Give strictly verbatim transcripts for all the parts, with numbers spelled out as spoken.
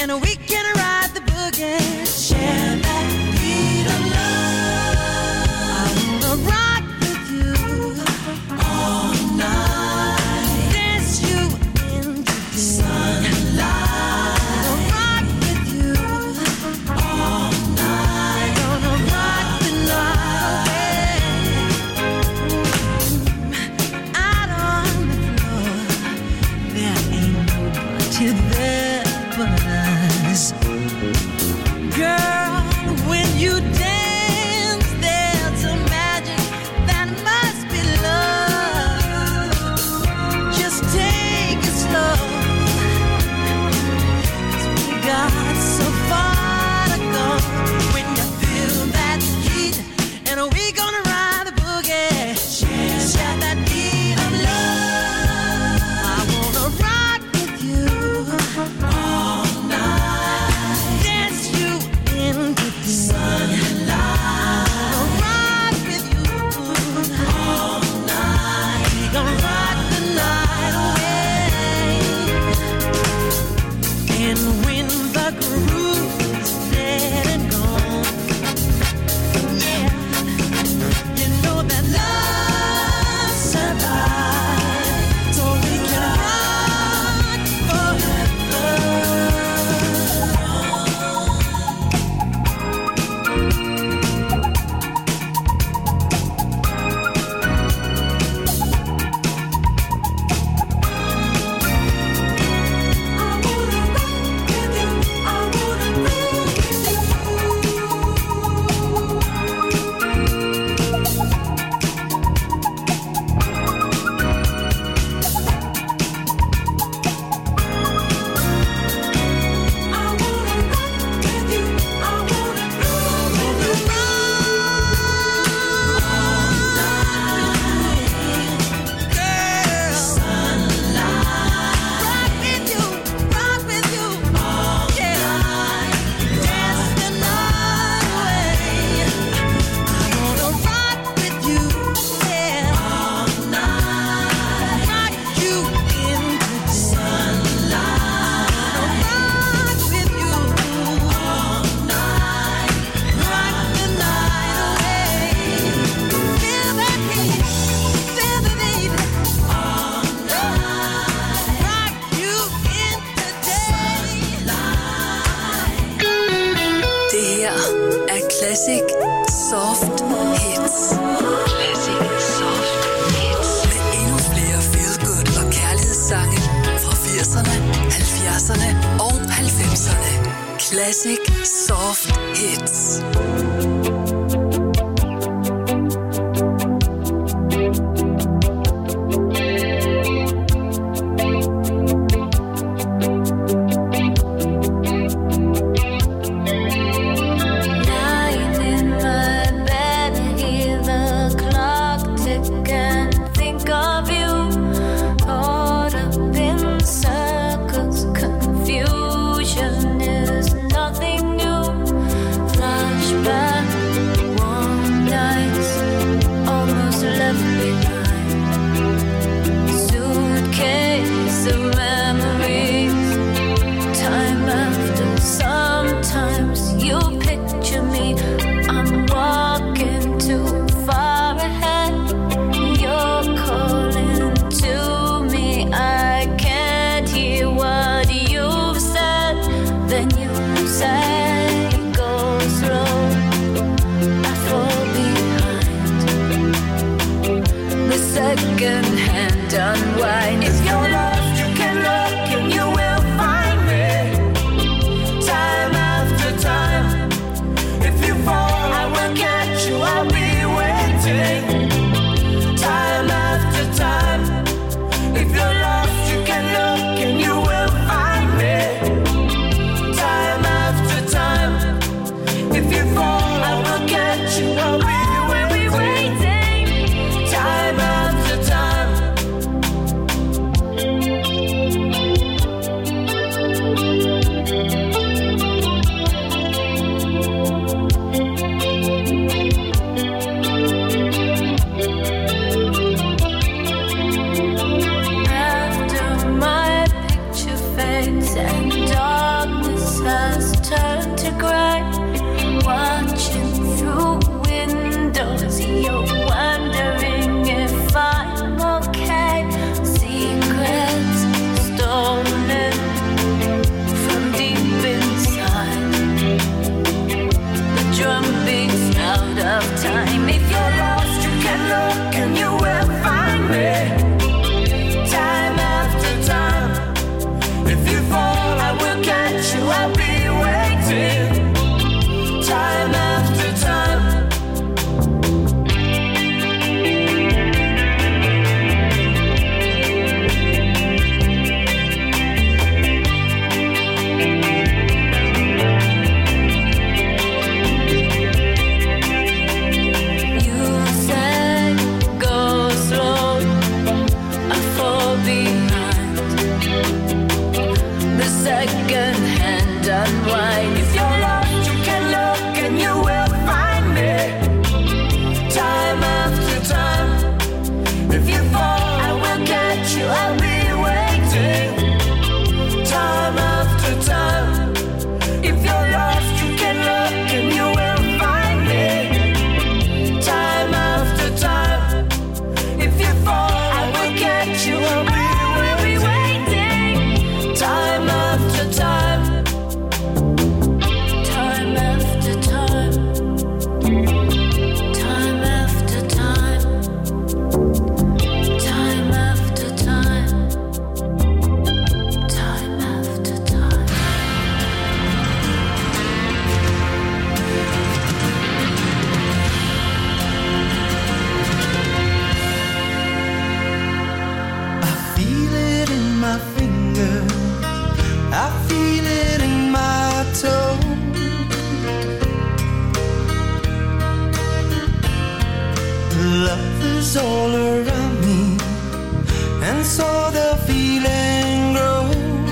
and we can ride the boogie. Share that beat of love. I wanna rock with you all night. Dance you into the sunlight. I wanna rock with you all night. Gonna rock the night away. Out on the floor, there ain't nobody there but us. Girl, when you dance, there's a magic that must be love. Just take it slow, 'cause we got so far to go. When you feel that heat, and we gonna ride the boogie. Share that beat of love. I wanna rock with you all night. Dance you into the sunlight. Rock with you all night. We gon' rock the night away. And when the groove is dead and gone, yeah, you know that love survives, so we can rock forever. Det her er Classic Soft Hits. Classic Soft Hits. Med endnu flere feel-good og kærlighedssange fra firserne, halvfjerdserne og halvfemserne. Classic Soft Hits. Lying in my bed, hear the clock tick and think of you. Caught up in circles, confusion is nothing new. Flashback second-hand unwind. If you're lost, you can look and you will find me. Time after time. If you fall, I will catch you. I'll be waiting. Time after time. If you're lost, you can look and you will find me. Time after time. If you fall, I will catch you. I'll be time after time, time after time, time after time, time after time, time after time. I feel it in my fingers, I feel it in my toe. Love is all around me, and so the feeling grows.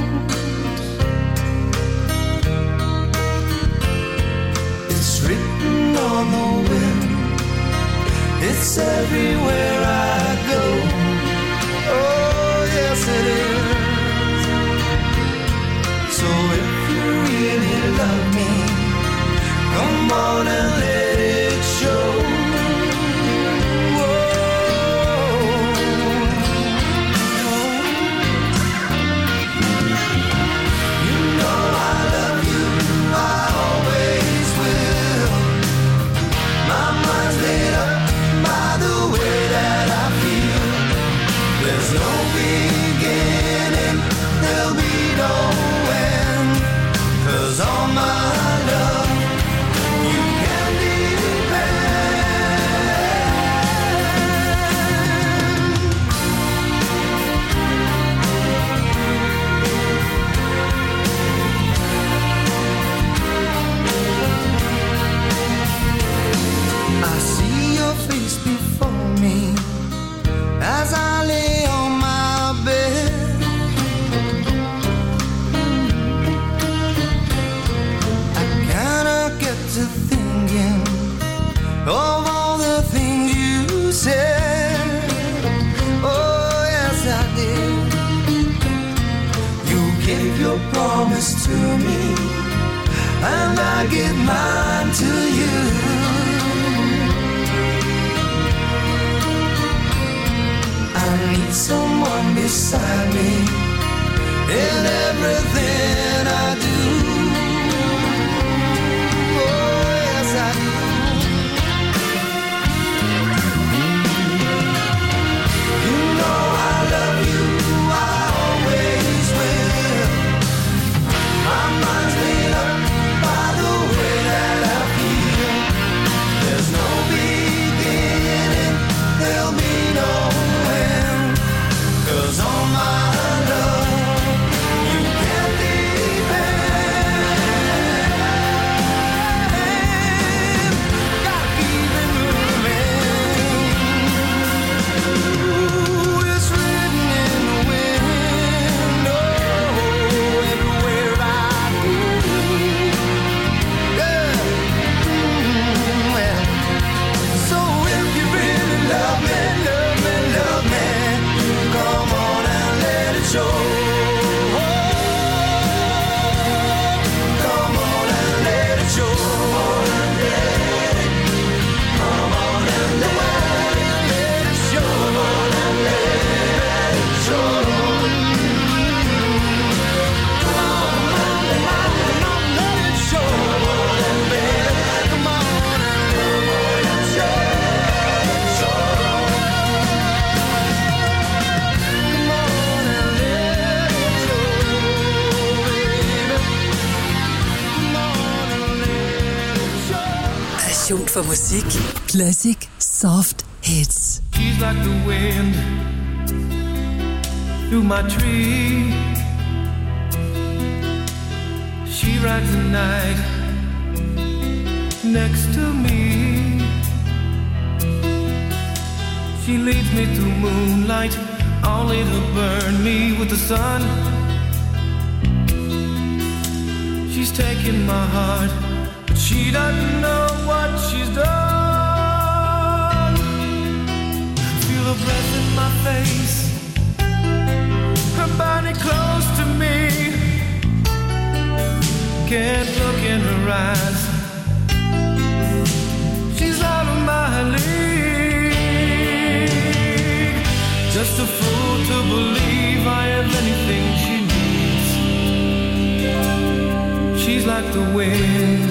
It's written on the wind, it's everywhere I go. Oh, yes it is. So if you really love me, come on and let it show. You know I love you, I always will. My mind's made up by the way that I feel. There's no beginning, there'll be no all my love, you can depend. I see your face before me as I lay on my bed. To thinking of all the things you said. Oh yes I did. You gave your promise to me, and I give mine to you. I need someone beside me in everything I do. For musik. Classic soft hits. She's like the wind through my tree. She rides the night next to me. She leads me through moonlight, only to burn me with the sun. She's taken my heart, but she doesn't know what she's done. Feel her breath in my face, her body close to me. Can't look in her eyes, she's out of my league. Just a fool to believe I have anything she needs. She's like the wind.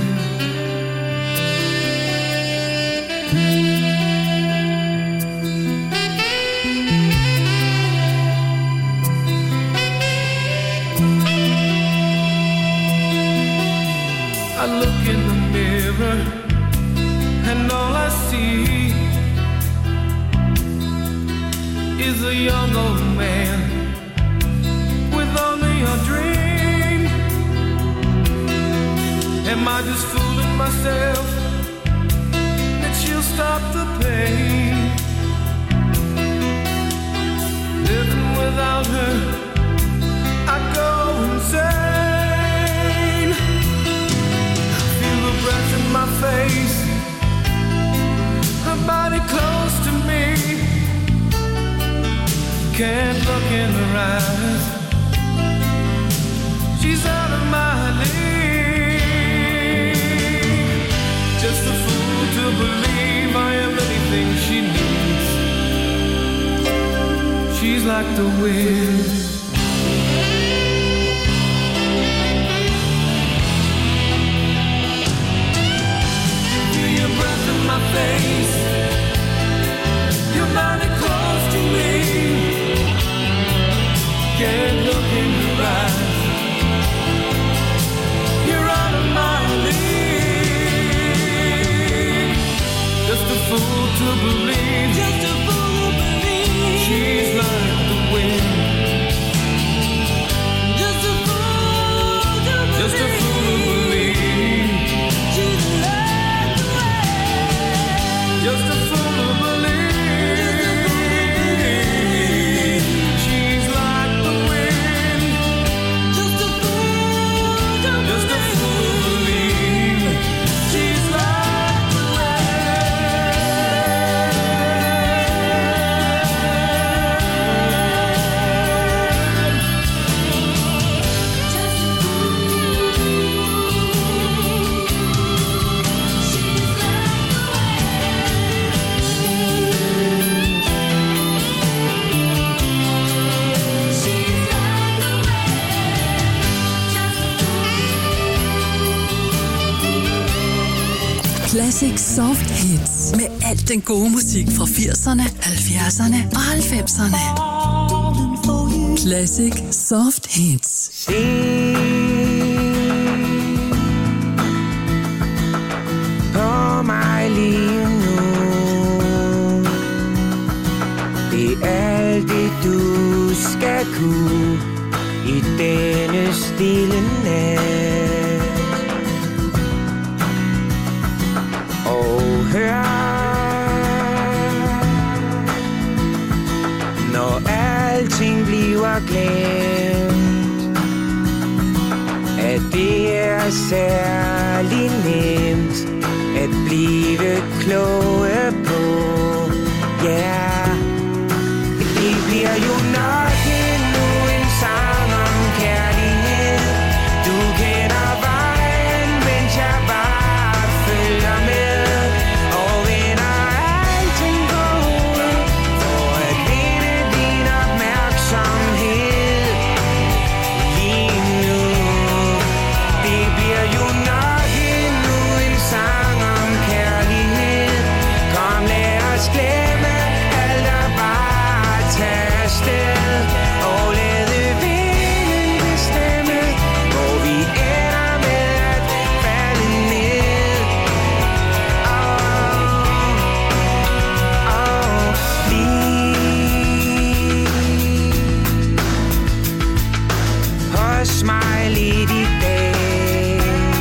I look in the mirror and all I see is a young old man with only a dream. Am I just fooling myself that she'll stop the pain? Living without her, I go insane. Feel the breath in my face, her body close to me. Can't look in her eyes, she's out of my league. Just a fool to believe I am anything she needs. She's like the wind. Feel your breath in my face, your body close to me. Can't look in your eyes, you're out of my league. Just a fool to believe, just a fool to believe she's like the wind. Just a fool to believe, just a fool to believe she's like the wind. Just a fool to believe. Classic Soft Hits med alt den gode musik fra firserne, halvfjerdserne og halvfemserne. Classic Soft Hits. Se på mig lige nu. Det er alt det du skal kunne i denne stille nat. Og hør, når alting bliver glemt, at det er særlig nemt at blive kloge på. Ja, yeah. Det bliver jo nok endnu en sang om kærlighed. Du kender vejen, mens jeg bare følger med. Og vender alting på hovedet for at vinde din opmærksomhed. Lige nu, det bliver jo nok endnu en sang om kærlighed. Kom, lad os glemme alt og bare tage afsted. Og lade vinden bestemme, hvor vi ender med at falde ned. Oh, oh, bliv hos mig lidt i dag.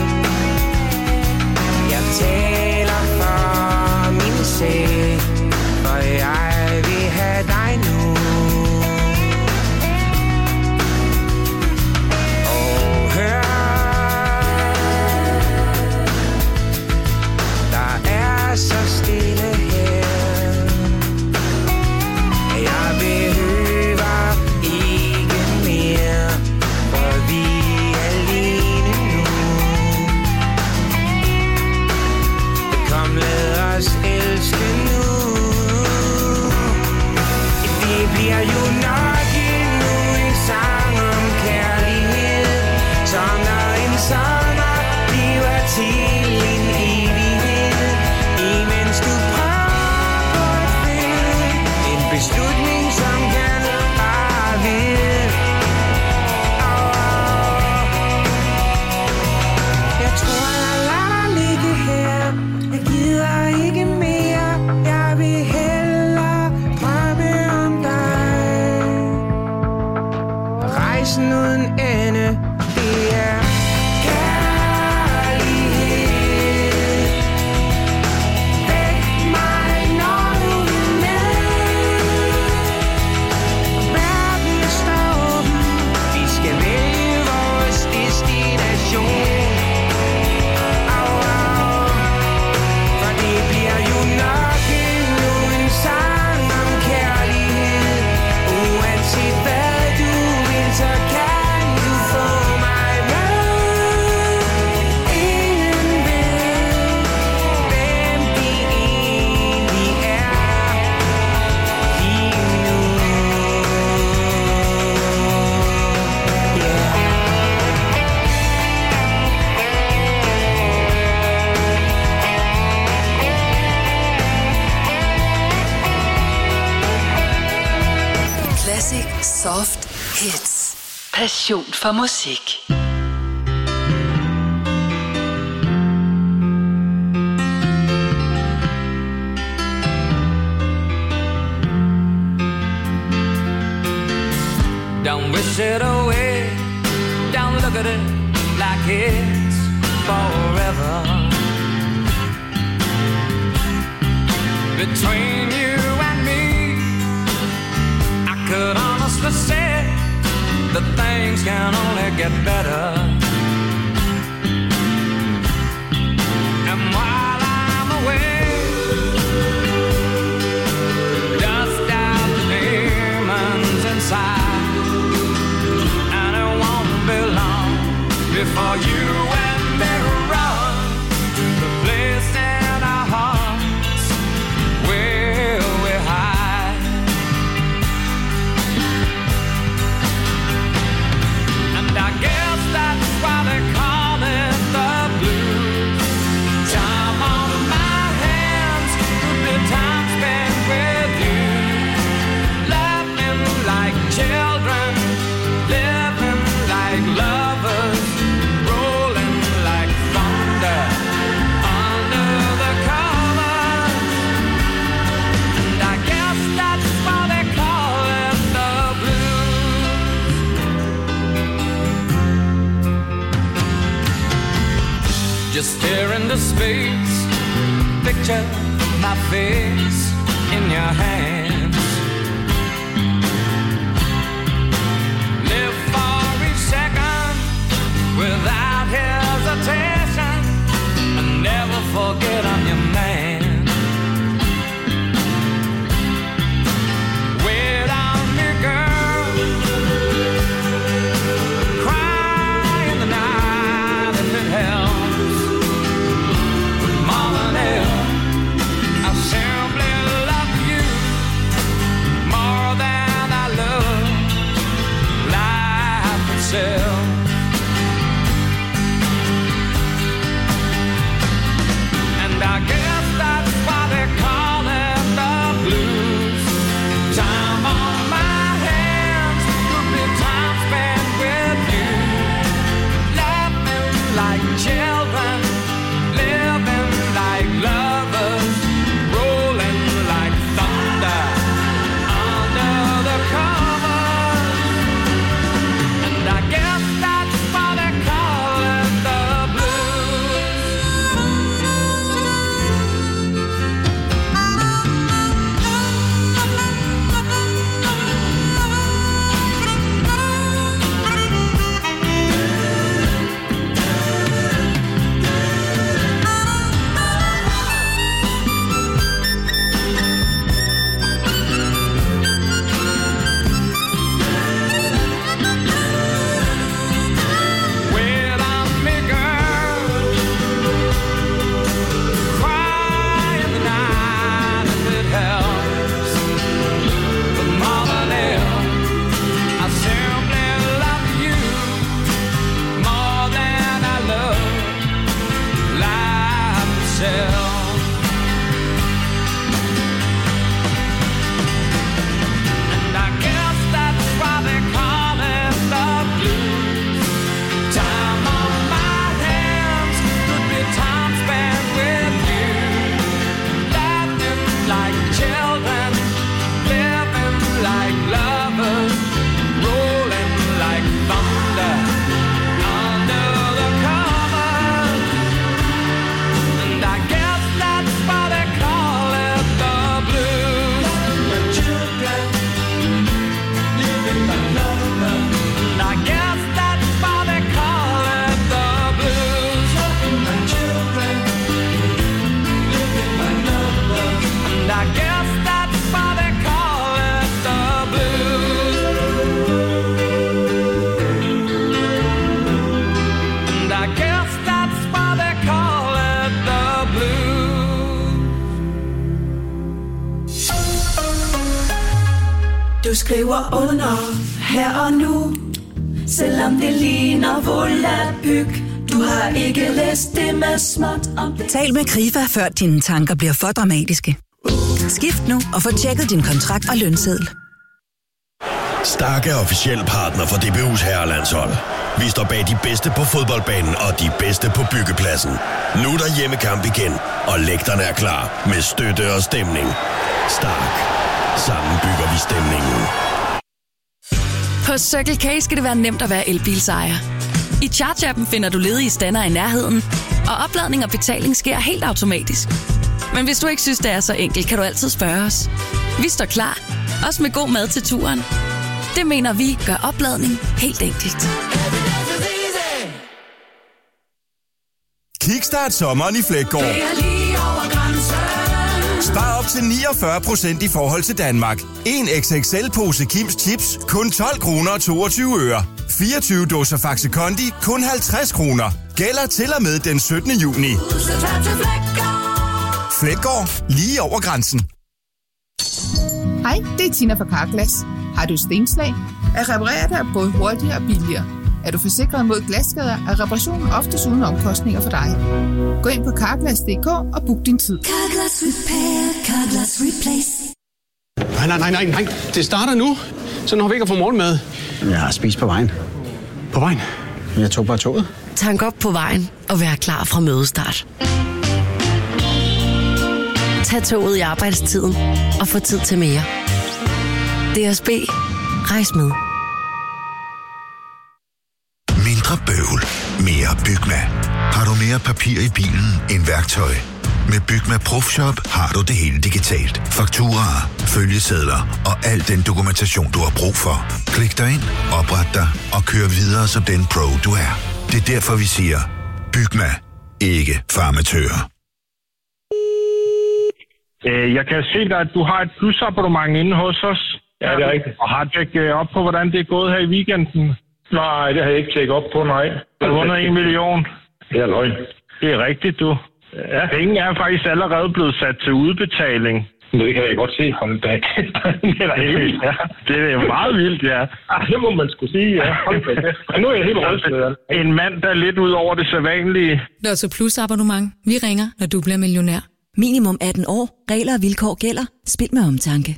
Jeg taler for min sag, for jeg vil have dig nu. Og hør, passion for musik. Don't wish it away. Don't look at it like it's forever. Between you and me, I could honestly say that things can only get better. And while I'm away, dust out the demons inside, and it won't be long before you and me run to the place in our hearts where we hide. And I guess that's why they call it the blues. Time on my hands could be time spent with you, laughing like children, living like lovers, rolling like thunder under the covers. And I guess that's why they call it the blues. Just stare into space, picture my face in your hands. Live for each second without hesitation, and never forget I'm your man. Wait on me, girl. Cry in the night if it helps. But more than ever, I simply love you more than I love life itself. And I guess that's why they call it the blues. Time on my hands could be time spent with you, laughing like children, living like lovers, rolling like thunder under the covers. And I guess that's why they call it the blues. Wait on me, girl. Cry in the night if it helps. But more than ever, I simply love you more than I love life itself. And I guess that's why they call it the blues. Time on my hands could be time spent with you, laughing like children, living like lovers, rolling like thunder under the covers. And I guess that's why they call it the blues. My children, living like lovers. And I guess that's why they call it the blues. My children, living like lovers. And I guess that's why they call it the blues. And I guess that's why they call it the blues. Du skriver under her og nu, selvom det ligner volapyk. Du har ikke læst det med småt om det. Tal med Krifa, før dine tanker bliver for dramatiske. Skift nu og få tjekket din kontrakt og lønseddel. Stark er officiel partner for D B U's herrelandshold. Vi står bag de bedste på fodboldbanen og de bedste på byggepladsen. Nu er der hjemmekamp igen, og lægterne er klar med støtte og stemning. Stark. Sammen bygger vi stemningen. På Circle K skal det være nemt at være elbilsejer. I Charge-appen finder du ledige stander i nærheden, og opladning og betaling sker helt automatisk. Men hvis du ikke synes, det er så enkelt, kan du altid spørge os. Vi står klar, også med god mad til turen. Det mener vi gør opladning helt enkelt. Kickstart sommeren i Fleggaard. Spar op til niogfyrre procent i forhold til Danmark. En X X L-pose Kims Chips, kun tolv kroner og toogtyve øre. fireogtyve dåser Faxe Kondi, kun halvtreds kroner. Gælder til og med den syttende juni. Fleggaard, lige over grænsen. Hej, det er Tina fra Carglass. Har du stenslag? At reparere dig er både hurtigere og billigere. Er du forsikret mod glasskader, er reparationen oftest uden omkostninger for dig. Gå ind på carglass punktum d k og book din tid. Carglass Repair, Carglass Replace. Nej, nej, nej, nej. Det starter nu. Så når vi ikke får morgenmad. Jeg har spist på vejen. På vejen? Jeg tog bare toget. Tank op på vejen og vær klar fra mødestart. Tag toget i arbejdstiden og få tid til mere. D S B. Rejs med. Mindre bøvl. Mere Bygma. Har du mere papir i bilen end værktøj? Med Bygma Profshop har du det hele digitalt. Fakturaer, følgesedler og al den dokumentation, du har brug for. Klik dig ind, opret dig og kør videre som den pro, du er. Det er derfor, vi siger, Bygma. Ikke farmatører. Jeg kan se dig, at du har et plusabonnement inde hos os. Ja, det er rigtigt. Og har tjekket op på, hvordan det er gået her i weekenden? Nej, det har jeg ikke tjekket op på, nej. Du har vundet en million. Det er løgn. Det er rigtigt, du. Ja. Penge er faktisk allerede blevet sat til udbetaling. Det kan jeg godt se. Hold da. Det er da helt vildt, ja. Det er meget vildt, ja. Ah, det må man skulle sige, ja. Hold da. Nu er jeg helt rystet. En mand, der er lidt ud over det sædvanlige. Lotto Plus abonnement. Vi ringer, når du bliver millionær. Minimum atten år. Regler og vilkår gælder. Spil med omtanke.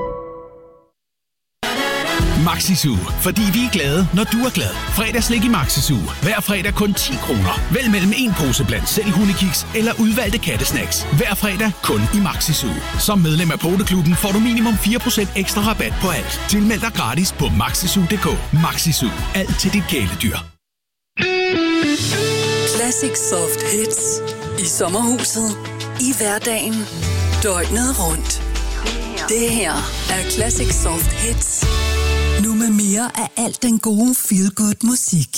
Maxisu, fordi vi er glade, når du er glad. Fredagslik i Maxisu. Hver fredag kun ti kroner. Vælg mellem en pose blandt selv hundekiks eller udvalgte kattesnacks. Hver fredag kun i Maxisu. Som medlem af Poteklubben får du minimum fire procent ekstra rabat på alt. Tilmeld dig gratis på maxisu punktum d k. Maxisu. Alt til dit kæledyr. Classic Soft Hits. I sommerhuset. I hverdagen. Døgnet rundt. Det her er Classic Soft Hits. Nu med mere af alt den gode feel-good musik.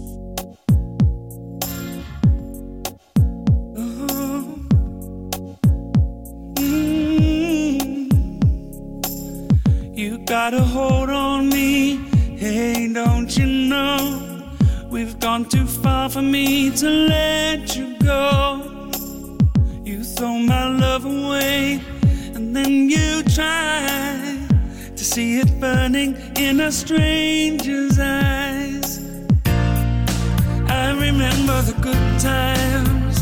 You got a hold on me, hey, don't you know? We've gone too far for me to let you go. You throw my love away, and then you try to see it burning in a stranger's eyes. I remember the good times.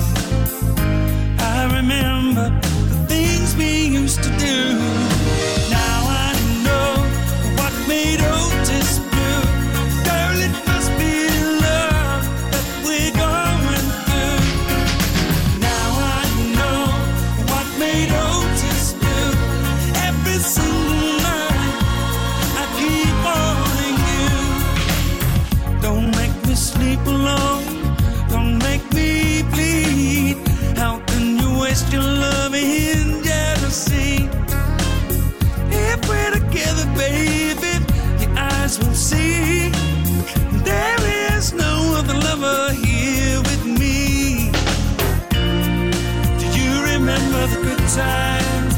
I remember the things we used to do. Now I know what made Otis blue. Girl, it must be love that we're going through. Now I know what made Otis blue. Every single night I keep wanting you. Don't make me sleep alone. Don't make me bleed. How can you waste your love in jealousy? If we're together, baby, your eyes will see there is no other lover here with me. Do you remember the good times?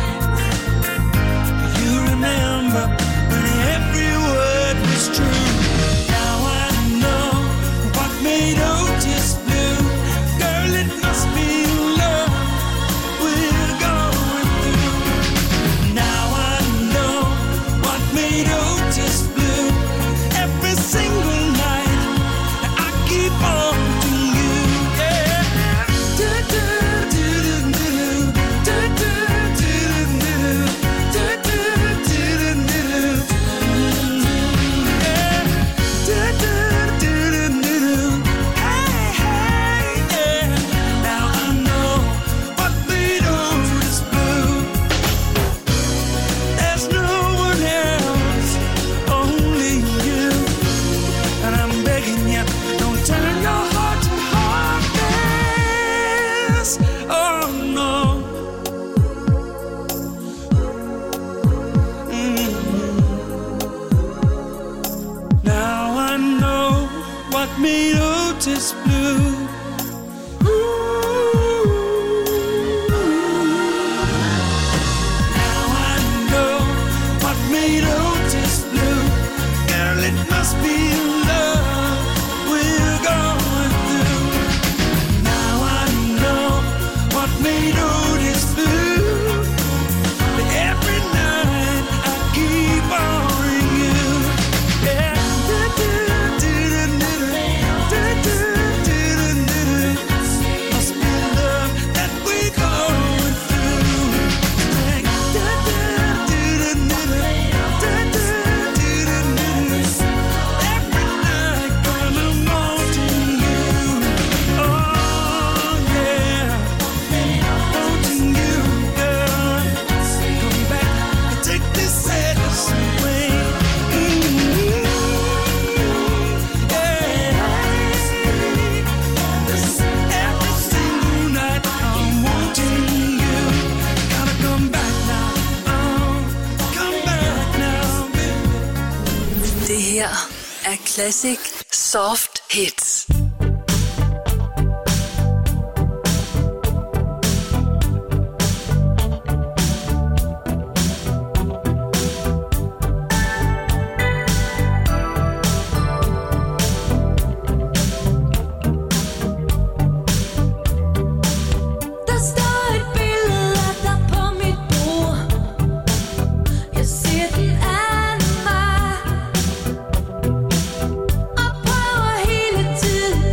Do you remember when every word was true? Now I know what made Otis blue. Girl, it must be love we're going through. Now I know what made Otis blue. Every single night I keep on to you, yeah. Do, do, do, do, do, do, do, what made Otis blue. Classic Soft Hits. Tiden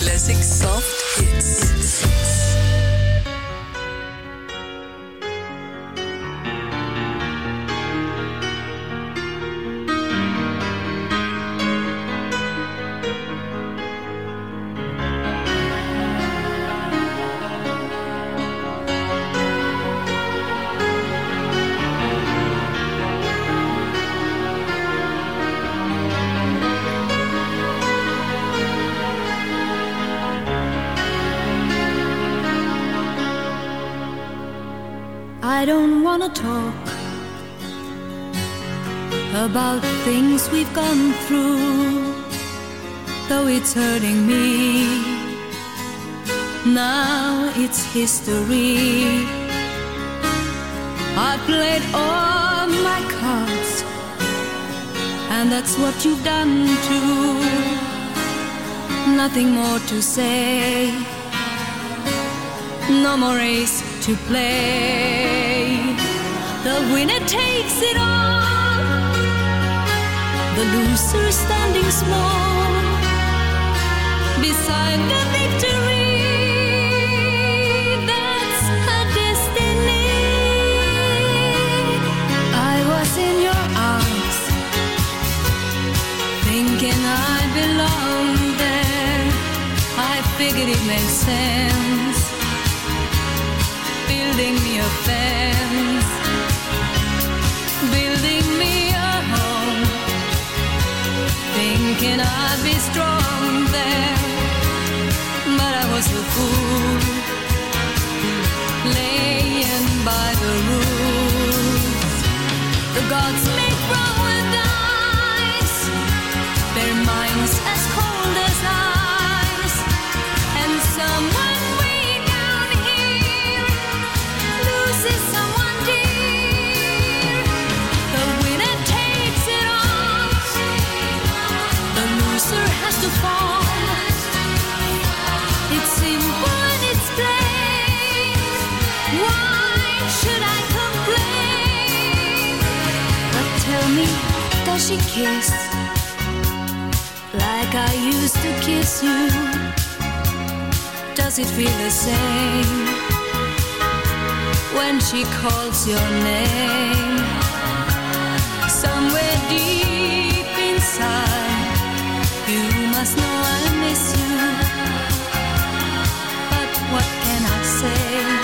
Classic Soft Hits. I don't wanna talk about things we've gone through, though it's hurting me. Now it's history. I played all my cards, and that's what you've done too. Nothing more to say, no more race to play. The winner takes it all, the loser standing small beside the victory. That's her destiny. I was in your arms, thinking I belonged there. I figured it made sense, building me a fence, building me a home, thinking I'd be strong there. But I was a fool, laying by the rules. The gods make wrong with ice, their minds as cold as ice, and someone way down here loses someone dear. The winner takes it all, the loser has to fall. It's simple and it's plain. Why should I complain? But tell me, does she kiss like I used to kiss you? Does it feel the same when she calls your name? Somewhere deep inside, you must know I miss you. But what can I say?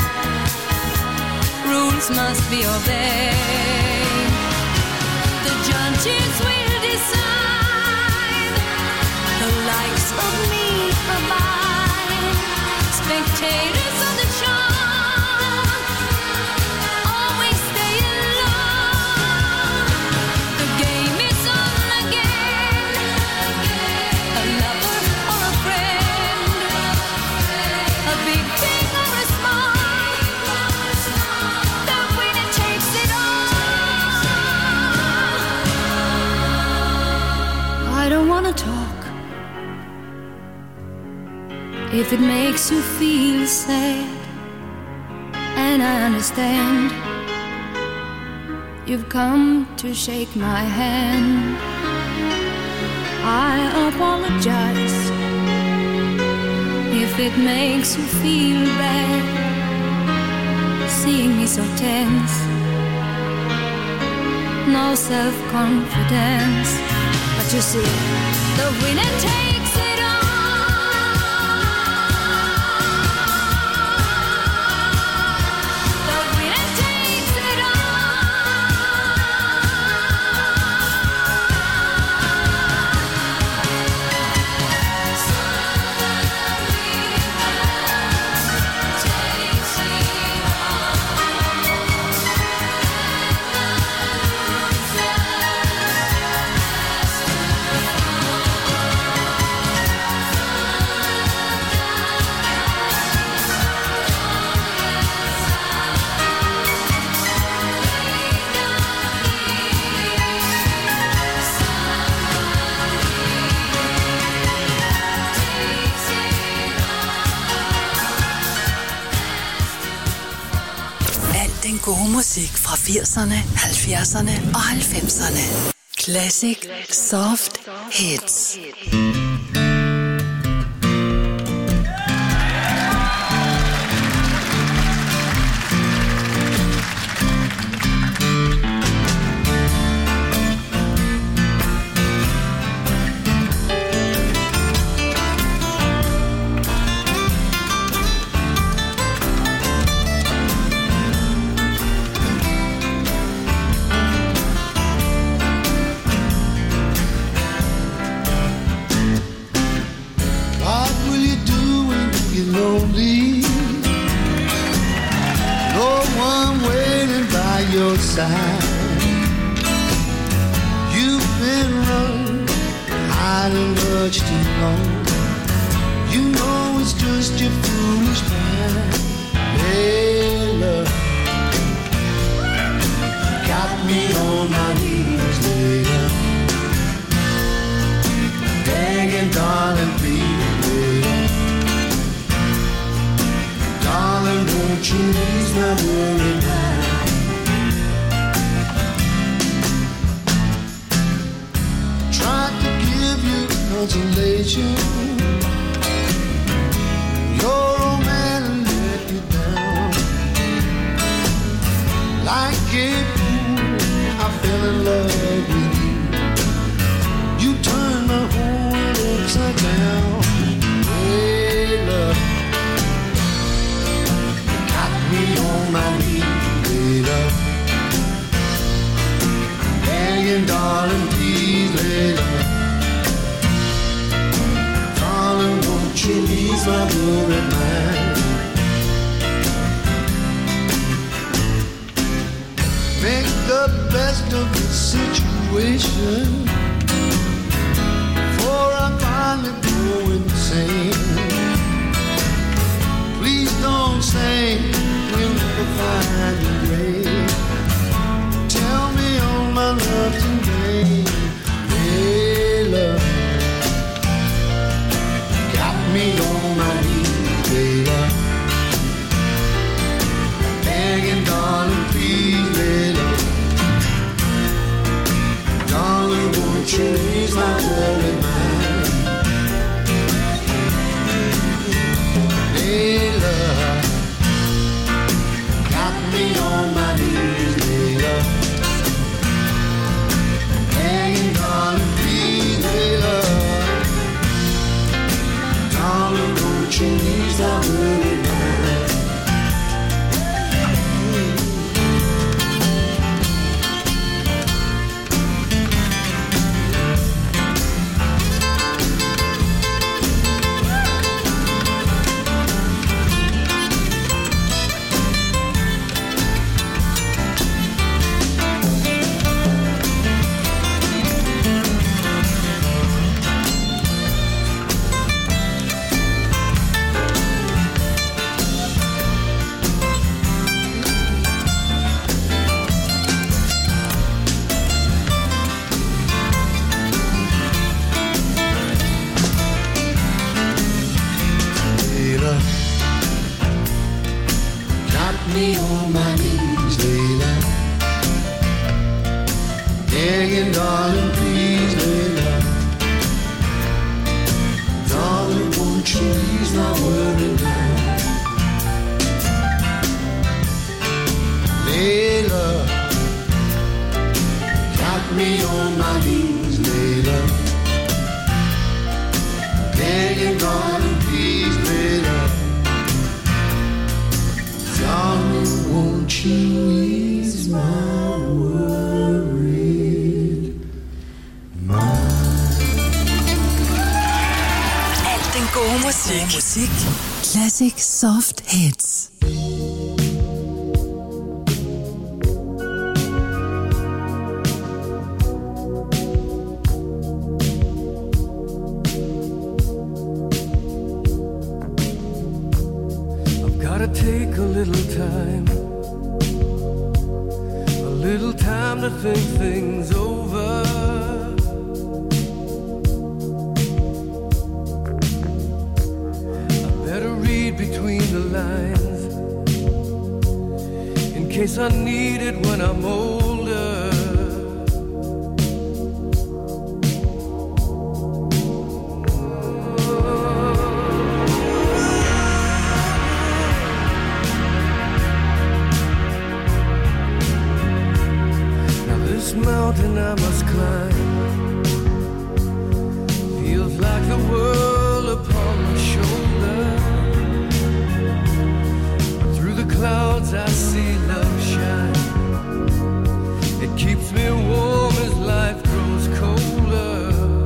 Rules must be obeyed. The judges will decide, the likes of me abide. Spectators of the show always stay alone. The game is on again, a lover or a friend, a big thing or a small, the winner takes it all. I don't wanna talk if it makes you feel sad, and I understand. You've come to shake my hand. I apologize if it makes you feel bad, seeing me so tense, no self-confidence. But you see, the winner takes it all. The winner takes it Den gode musik fra firserne, halvfjerdserne og halvfemserne. Classic Soft Hits. your side. You've been running, hiding much too long. You know it's just your foolish pride. Hey, love, got me on my knees, later, begging, darling, please, later. Darling, won't you ease my worry now? Tried to give you consolation. Your old man let you down. Like a fool, I fell in love with you. You turned my whole world upside down. Hey, love, got me on my knees, hey, love, begging, darling, please, hey, love. Darling, won't you ease my worried mind? Make the best of the situation, for I finally go insane. Please don't say we'll never find a grave. Tell me all my love's in vain. Hey, love, got me on my knees, baby, begging, darling, please, baby. Darling, won't you ease my worried mind? Hey, love, got me on my knees, baby, begging, darling, please, baby. Darling, won't you ease my worried mind? Me on my knees, Layla, begging, darling, please, Layla. Darling, won't you ease my worry now? Layla, got me on my knees, Layla, begging, darling, please, Layla. Darling, won't you ease my worried mind? Alt den gode musik. musik. Classic Soft Hits. Gotta take a little time, a little time to think things over. I better read between the lines, in case I need it when I'm older. Mountain I must climb feels like the world upon my shoulder. Through the clouds I see love shine. It keeps me warm as life grows colder.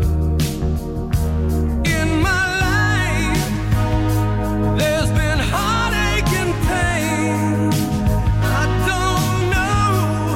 In my life there's been heartache and pain. I don't know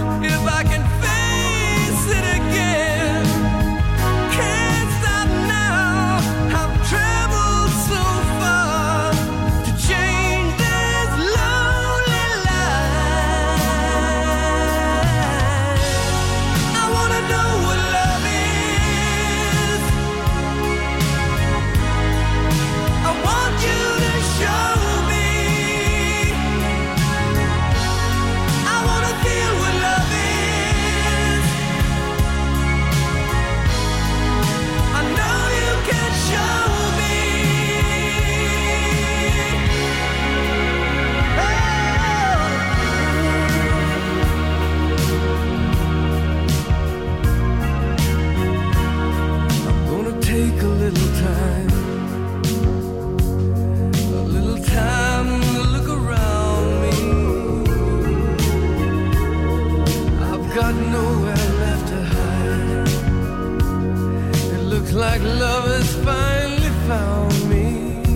got nowhere left to hide. It looks like love has finally found me.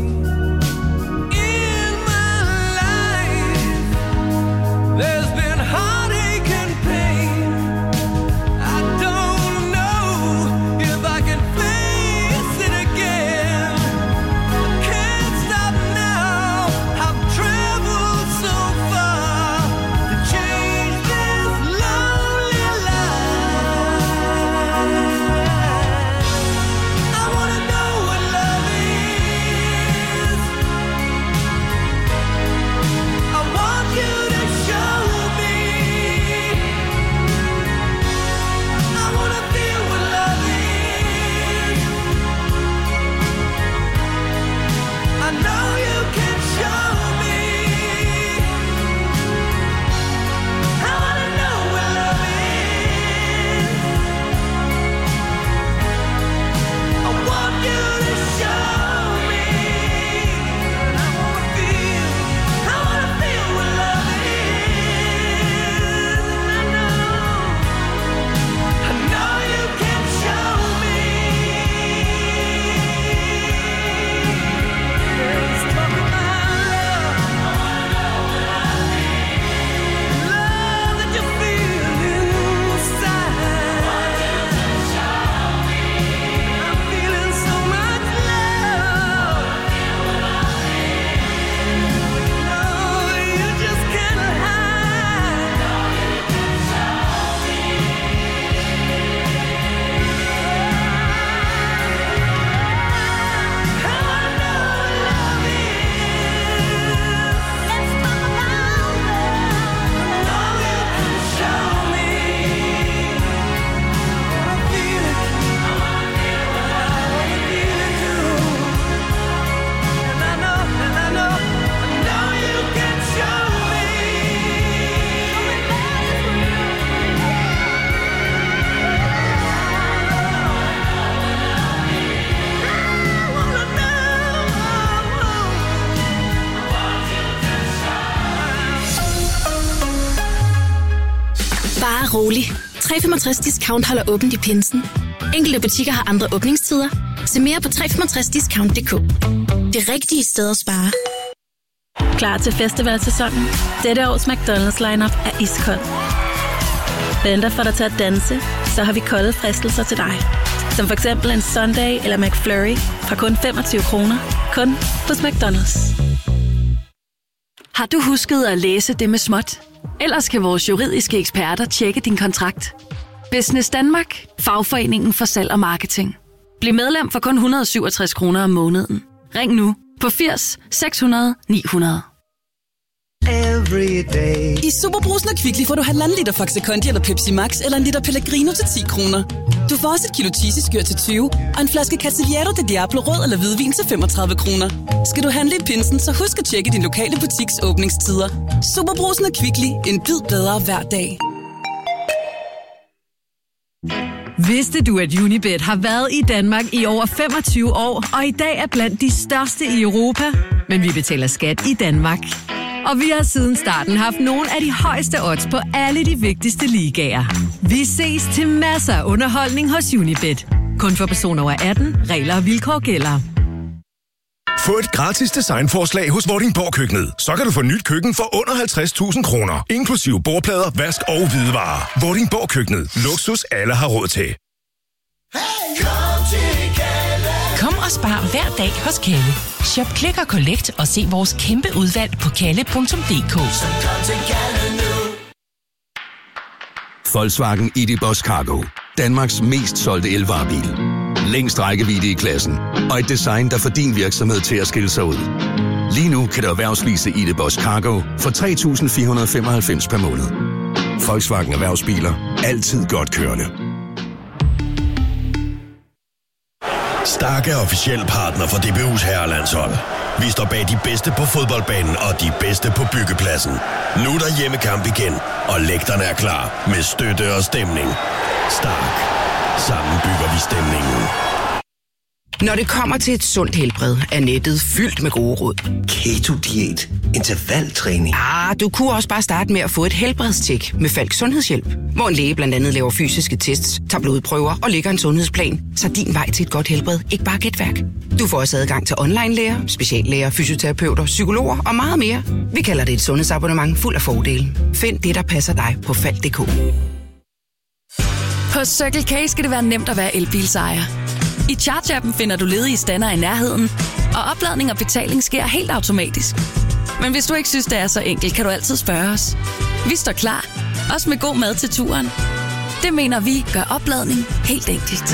In my life, there's been heartache and pain. I don't know if I can face it again. I can't stop now. I've traveled so far to change this lonely life. I wanna know what love is. I want you to show me. I wanna feel what love is. I know you can show me. I wanna know what love is. I want you to show me. I wanna feel, I wanna feel what love is. I know, I know you can show me. Let's talk about love. Love that you feel inside. I'm feeling so much love. No, you just can't hide. I wanna know what love is. Let's talk about love. I know you can show me. I feel it. I wanna feel it. I wanna feel it too. And I know, and I know, I know you can show me. Bare rolig. tre komma femogtres Discount holder åbent i pinsen. Enkelte butikker har andre åbningstider. Se mere på tre komma femogtres discount punktum d k. Det rigtige sted at spare. Klar til festivalsæsonen? Dette års McDonald's lineup er iskold. Venter for dig til at danse, så har vi kolde fristelser til dig. Som for eksempel en Sunday eller McFlurry fra kun femogtyve kroner. Kun hos McDonald's. Har du husket at læse det med småt? Ellers kan vores juridiske eksperter tjekke din kontrakt. Business Danmark. Fagforeningen for salg og marketing. Bliv medlem for kun et hundrede og syvogtres kroner om måneden. Ring nu på firs seks hundrede ni hundrede. Every day. I Superbrusen og Kvickly får du halvanden liter Faxe Kondi eller Pepsi Max eller en liter Pellegrino til ti kroner. Du får også et kilo cheesy-skyr til tyve og en flaske Cavaliere de Diablo rød eller hvidvin til femogtredive kroner. Skal du handle i pinsen, så husk at tjekke din lokale butiks åbningstider. Superbrusen og Kvickly. En bid bedre hver dag. Vidste du, at Unibet har været i Danmark i over femogtyve år, og i dag er blandt de største i Europa? Men vi betaler skat i Danmark. Og vi har siden starten haft nogle af de højeste odds på alle de vigtigste ligaer. Vi ses til masser af underholdning hos Unibet. Kun for personer over atten. Regler og vilkår gælder. Få et gratis designforslag hos Vordingborg Køkkenet. Så kan du få nyt køkken for under halvtreds tusind kroner. Inklusive bordplader, vask og hvidevarer. Vordingborg Køkkenet. Luksus alle har råd til. Kom og spar hver dag hos Kalle. Shop, klik og collect og se vores kæmpe udvalg på kalle punktum d k. Volkswagen I D Boss Cargo. Danmarks mest solgte elvarebil. Længst rækkevidde i klassen. Og et design, der får din virksomhed til at skille sig ud. Lige nu kan du erhvervsvise I D Boss Cargo for tre tusind fire hundrede og femoghalvfems per måned. Volkswagen Erhvervsbiler. Altid godt kørende. Stark er officiel partner for D B U's herrelandshold. Vi står bag de bedste på fodboldbanen og de bedste på byggepladsen. Nu er der hjemmekamp igen, og lægterne er klar med støtte og stemning. Stark. Sammen bygger vi stemningen. Når det kommer til et sundt helbred, er nettet fyldt med gode råd. Keto-diæt, intervaltræning. Ah, du kunne også bare starte med at få et helbredstjek med Falk Sundhedshjælp, hvor en læge blandt andet laver fysiske tests, tager blodprøver og lægger en sundhedsplan, så din vej til et godt helbred ikke bare er gætværk. Du får også adgang til online-læger, speciallæger, fysioterapeuter, psykologer og meget mere. Vi kalder det et sundhedsabonnement fuld af fordele. Find det, der passer dig på falk punktum d k. Hos Circle K skal det være nemt at være elbilsejer. I Charge-appen finder du ledige stander i nærheden, og opladning og betaling sker helt automatisk. Men hvis du ikke synes, det er så enkelt, kan du altid spørge os. Vi står klar, også med god mad til turen. Det mener vi gør opladning helt enkelt.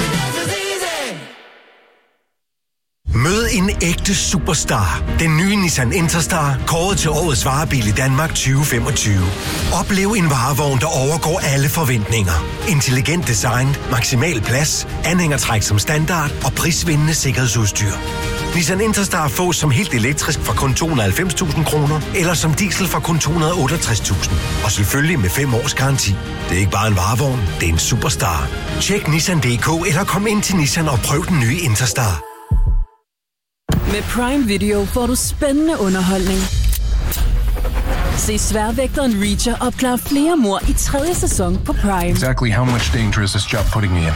Mød en ægte superstar. Den nye Nissan Interstar, kåret til årets varebil i Danmark tyve femogtyve. Oplev en varevogn, der overgår alle forventninger. Intelligent design, maksimal plads, anhængertræk som standard og prisvindende sikkerhedsudstyr. Nissan Interstar fås som helt elektrisk fra kun to hundrede og halvfems tusind kroner, eller som diesel fra kun to hundrede og otteogtres tusind. Og selvfølgelig med fem års garanti. Det er ikke bare en varevogn, det er en superstar. Tjek Nissan punktum d k eller kom ind til Nissan og prøv den nye Interstar. Med Prime Video får du spændende underholdning. Se sværvægteren Reacher opklare flere mord i tredje sæson på Prime. Exactly how much danger is this job putting me in?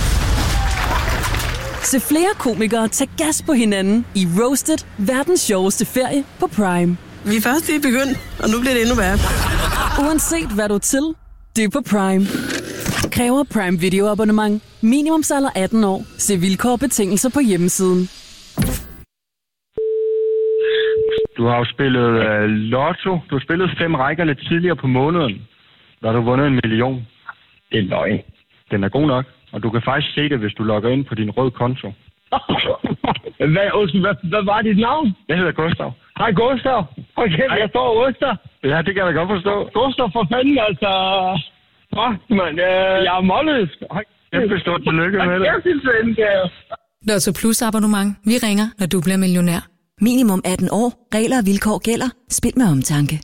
Se flere komikere tage gas på hinanden i Roasted, verdens sjoveste ferie på Prime. Vi er først lige begyndt, og nu bliver det endnu værre. Uanset hvad du er til, det er på Prime. Kræver Prime Video abonnement. Minimumsalder atten år. Se vilkår og betingelser på hjemmesiden. Du har jo spillet uh, lotto. Du har spillet fem rækker lidt tidligere på måneden. Der har du vundet en million. Det er løgn. Den er god nok. Og du kan faktisk se det, hvis du logger ind på din røde konto. hvad, hvad, hvad var dit navn? Jeg hedder Gustav. Hej Gustav. Okay, Hej. Jeg står Oster. Ja, det kan jeg da godt forstå. Gustav, for fanden, altså. Fuck, man. Øh, jeg er målløs. Kæmpe stort tillykke med det. Lotto Plus abonnement. Vi ringer, når du bliver millionær. Minimum atten år. Regler og vilkår gælder. Spil med omtanke.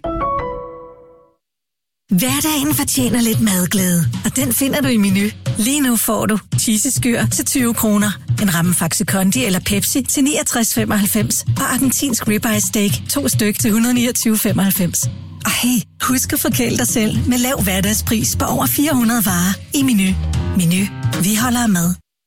Hverdagen fortjener lidt madglæde, og den finder du i Menu. Lige nu får du cheeseskyr til tyve kroner, en ramme Faxe Kondi eller Pepsi til niogtres femoghalvfems og argentinsk ribeye steak to styk til et hundrede og niogtyve femoghalvfems. Og hey, husk at forkæle dig selv med lav hverdagspris på over fire hundrede varer i Menu. Menu. Vi holder med.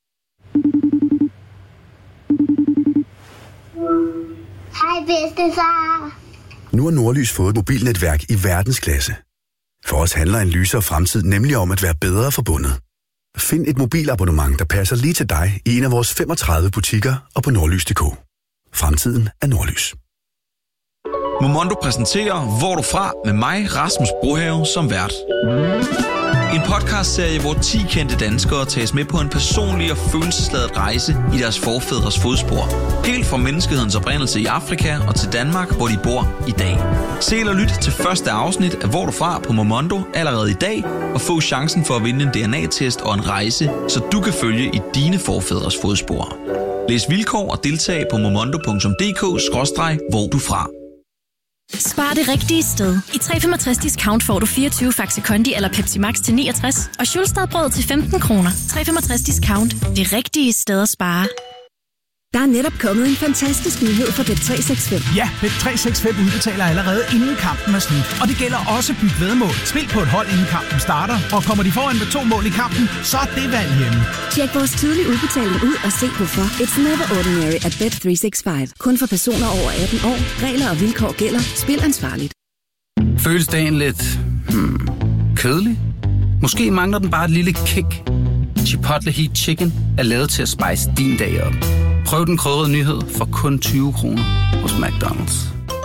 Hej bedstefar. Nu har Nordlys fået et mobilnetværk i verdensklasse. For os handler en lysere fremtid nemlig om at være bedre forbundet. Find et mobilabonnement, der passer lige til dig i en af vores femogtredive butikker og på nordlys punktum d k. Fremtiden er Nordlys. Momondo præsenterer Hvor du fra med mig, Rasmus Brohave, som vært. En podcastserie, hvor ti kendte danskere tages med på en personlig og følelsesladet rejse i deres forfædres fodspor. Helt fra menneskehedens oprindelse i Afrika og til Danmark, hvor de bor i dag. Se eller lyt til første afsnit af Hvor du fra på Momondo allerede i dag, og få chancen for at vinde en D N A-test og en rejse, så du kan følge i dine forfædres fodspor. Læs vilkår og deltag på momondo punktum d k skråstreg hvor du fra. Spar det rigtige sted. I tre komma femogtres discount får du fireogtyve Faxe Kondi eller Pepsi Max til niogtres og Schulstadbrød til femten kroner. tre komma femogtres discount. Det rigtige sted at spare. Der er netop kommet en fantastisk nyhed for Bet tre seks fem. Ja, Bet tre seks fem udbetaler allerede inden kampen er slut. Og det gælder også byt væddemål. Spil på et hold inden kampen starter, og kommer de foran med to mål i kampen, så er det valg hjemme. Tjek vores tidlige udbetaling ud og se hvorfor. It's never ordinary at Bet tre seks fem. Kun for personer over atten år. Regler og vilkår gælder. Spil ansvarligt. Føles dagen lidt hmm, kedelig? Måske mangler den bare et lille kick. Chipotle Heat Chicken er lavet til at spice din dag op. Prøv den krydrede nyhed for kun tyve kroner hos McDonald's.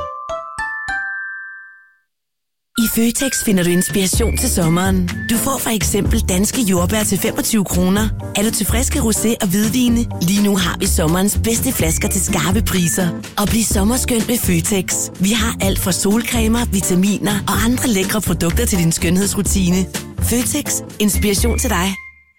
I Føtex finder du inspiration til sommeren. Du får for eksempel danske jordbær til femogtyve kroner. Er du til friske rosé og hvidvine? Lige nu har vi sommerens bedste flasker til skarpe priser. Og bliv sommerskønt med Føtex. Vi har alt fra solcremer, vitaminer og andre lækre produkter til din skønhedsrutine. Føtex. Inspiration til dig.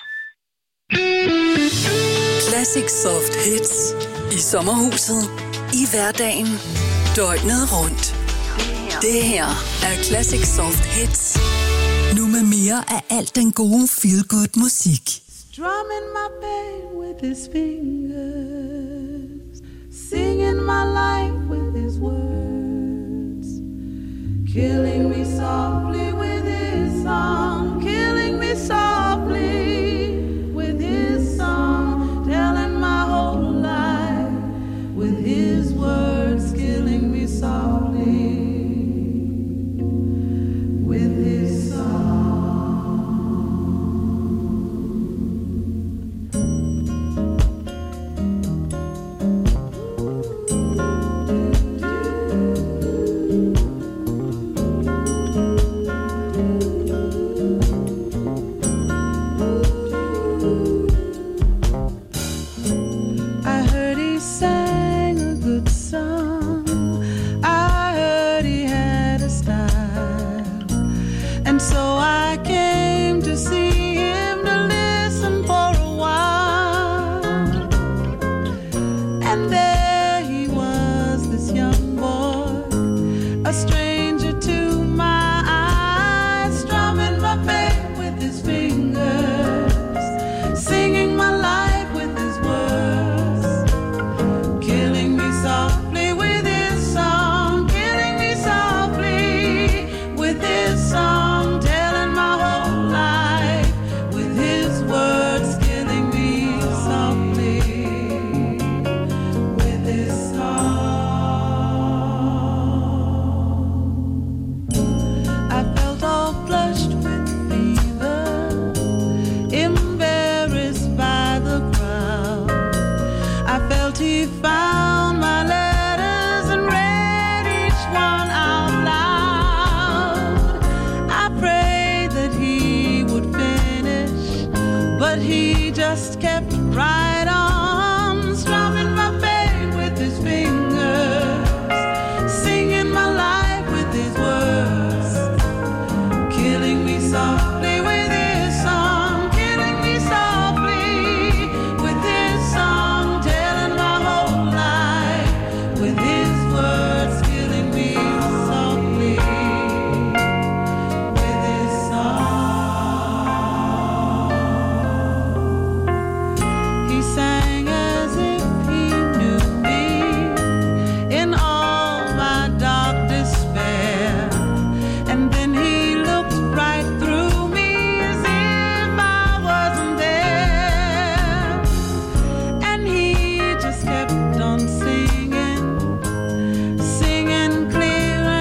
Classic Soft Hits. I sommerhuset. I hverdagen. Døgnet rundt. Det her er Classic Soft Hits. Nu med mere af alt den gode feel-good musik. Strumming my pain with his fingers, singing my life with his words, killing me softly with his song, killing me softly with his song, telling my whole life with his words, killing me softly with his song.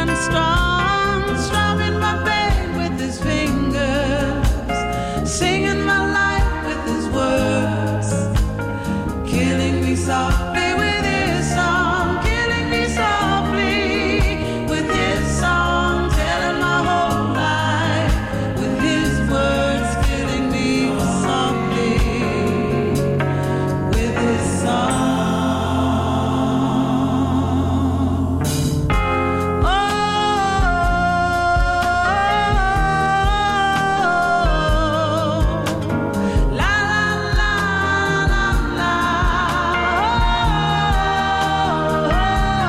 Sing